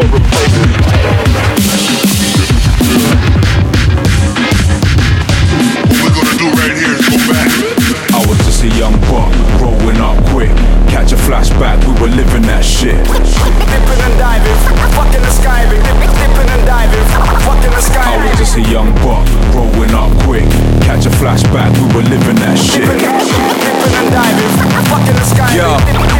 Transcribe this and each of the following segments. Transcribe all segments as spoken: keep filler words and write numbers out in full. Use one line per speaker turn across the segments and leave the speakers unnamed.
for replacement. What we're gonna do right here is go back.
I was just a young buck, growing up quick. Catch a flashback, we were living that shit.
Dipping and diving, fucking the sky, dipping and diving, fucking the sky.
I was just a young buck, growing up quick. Catch a flashback, we were living that shit.
Dipping and diving, fucking the sky.
Yeah.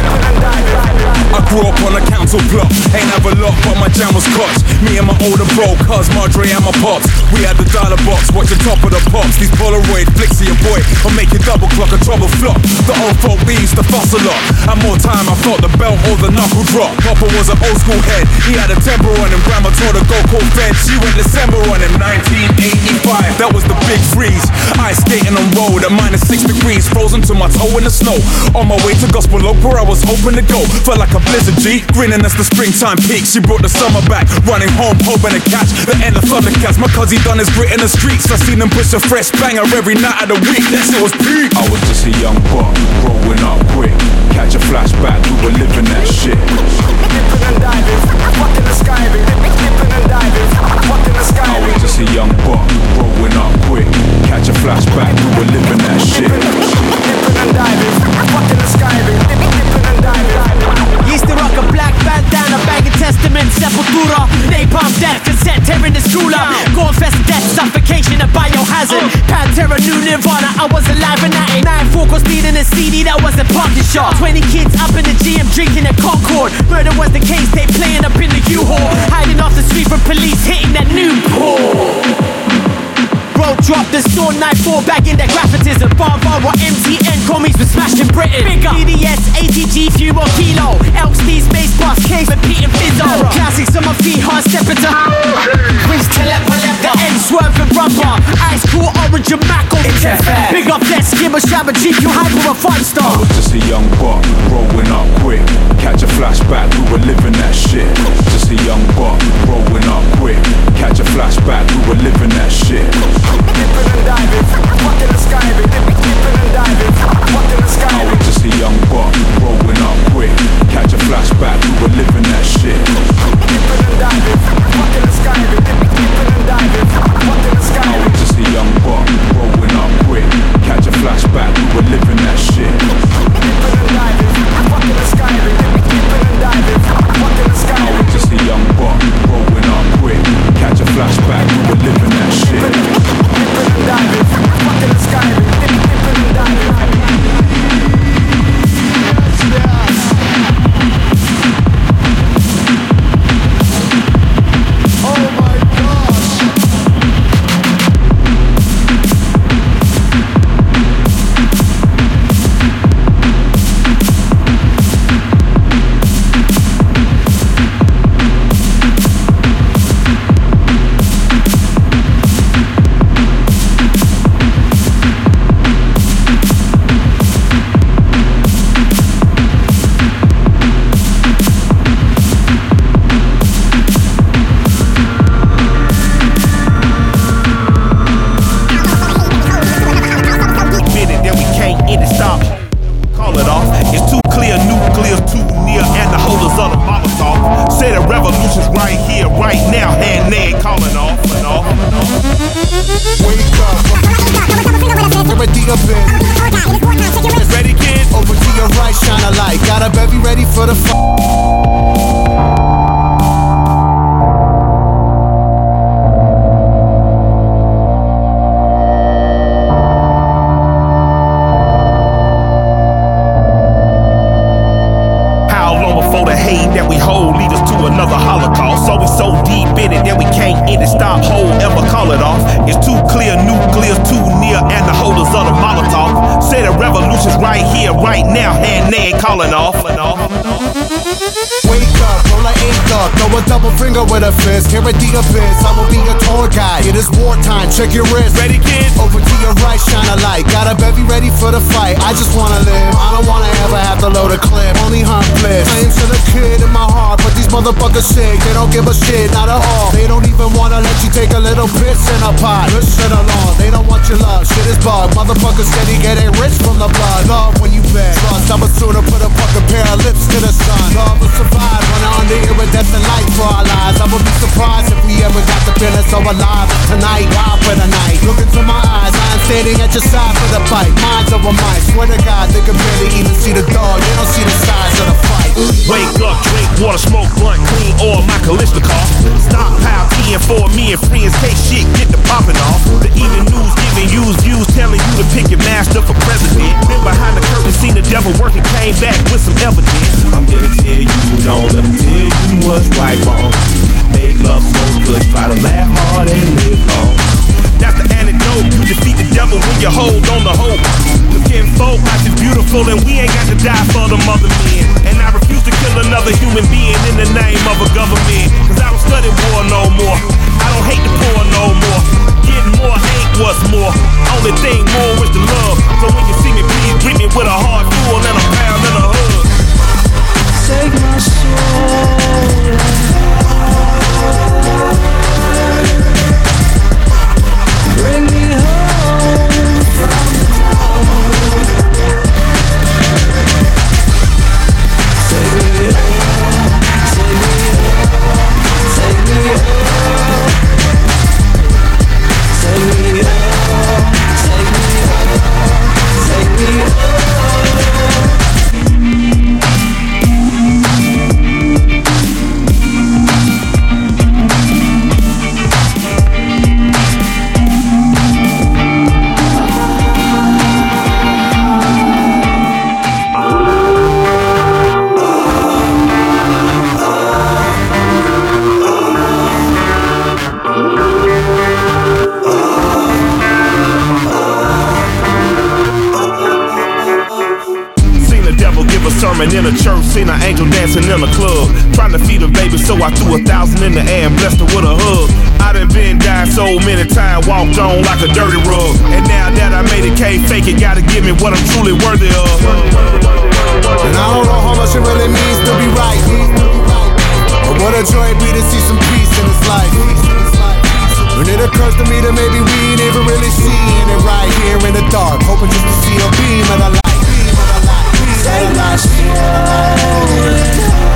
I grew up on a council block, ain't have a lot, but my jam was clutch. Me and my older bro, cuz Marjorie and my pops. We had the dialer box, watch the top of the pops. These Polaroid flicks of your boy, I'll make it double clock, a trouble flop. The old folk, we used to fuss a lot. And more time, I felt the belt or the knuckle drop. Papa was an old school head, he had a temper on him. Grandma told her go call fed, she went December on him. Nineteen eighty-five, that was the big freeze. Ice skating on road at minus six degrees, frozen to my toe in the snow. On my way to Gospel Oak, where I was hoping to go. Felt like a blizzard G, grinning as the springtime peak. She brought the summer back, running home hoping to catch the end of Thundercats. My cuz he done his grit in the streets, I seen him push a fresh banger every night of the week. That shit was peak. I was just a young buck, growing up quick. Catch a flashback, we were living that shit.
Dipping and diving, fucking the sky, dipping and diving, fucking the sky.
I was just a young buck, growing up quick. Catch a flashback, we were living that shit.
Dipping and diving, fucking the sky, dipping and diving.
Used to rock a black bandana, bag of Testament, Sepultura, napalm death, cassette tearing the school up. Gore fest death, suffocation, and biohazard. Pantera, new Nirvana, I was alive in that eight. Nine four was needing a C D that wasn't parking shop. Twenty kids up in the G M drinking at Concord. Murder was the case, they playing up in the U-Haul. Hiding off the street from police, hitting that new pole. Bro dropped the sword, knife fall back in that graphitism. Bar bar what M T N commies were smashing Britain. Bigger D D S, A T G, few more kilo. Elks, D, Space, Bus, Case, and Pete and Fizzo. Classics on my feet, hard stepping to Chris Telepalep, the end swerving rubber. Ice cool, orange and Macco. Big up that skimmer, shabba, G Q, hyper, a five star.
I was just a young buck, growing up quick. Catch a flashback, we were living that shit. Just a young buck, growing up quick. Catch a flashback, we were living that shit.
Dipping and diving, fucking the sky, dipping and diving, fucking the sky.
I was just a young buck, growing up quick. Catch a flashback, we were living that shit.
Dipping and diving, fucking the sky, dipping and diving, fucking the sky.
I was just a young buck, growing up quick. Catch a flashback, we were living that shit.
Dipping and diving, fucking the sky, dipping and diving, fucking the sky.
I was just a young buck, growing up quick. Catch a flashback, we were living that shit.
Dipping and diving, fucking the sky, dipping and diving.
With a fist, here at the abyss, I will be your tour guide. It is wartime, check your wrist. Ready, kid? Over to your right, shine a light. Got a bevy ready for the fight. I just wanna live, I don't wanna ever have to load a clip. Only hunt bliss. Claims to the kid in my heart, but these motherfuckers sick. They don't give a shit, not at all. They don't even wanna let you take a little piss in a pot. Listen along, they don't want your love. Shit is bug. Motherfuckers steady getting rich from the blood. Love when you bet. Trust, I'ma sooner put a fucking pair of lips to the sun. Love will survive when I'm under iridescent light for our lives. So alive tonight, wild for the night. Look into my eyes, I'm standing at your side for the fight. Minds over minds, swear to God, they can barely even see the dog. They don't see the size of the fight.
Wake up, drink water, smoke blunt, clean oil, my Kalishnikov. Stockpile tea and for me and friends, take shit, get the popping off. The evening news giving used views, telling you to pick your master for president. Been behind the curtain, seen the devil working, came back with some evidence. I'm here to tell you, don't let me tell you what's right, wrong. Make love so good, try to laugh hard and live long. That's the antidote, you defeat the devil when you hold on to hope. The kinfolk, life is beautiful and we ain't got to die for the mother men. And I refuse to kill another human being in the name of a government. Cause I don't study war no more, I don't hate the poor no more. Getting more ain't what's more, only thing more is the love. So when you see me, please greet me with a heart full and a pound and a hug.
Take my soul, bring me home from home. Take me home, take me home, take me home. Take me home, take me home, take me home.
In a church, seen an angel dancing in a club, trying to feed a baby, so I threw a thousand in the air and blessed her with a hug. I done been down so many times, walked on like a dirty rug. And now that I made it, can't fake it, gotta give me what I'm truly worthy of.
And I don't know how much it really means to be right, but what a joy it'd be to see some peace in this life. When it occurs to me that maybe we ain't even really seeing it right here in the dark, hoping just to see a beam of the light. Take my soul.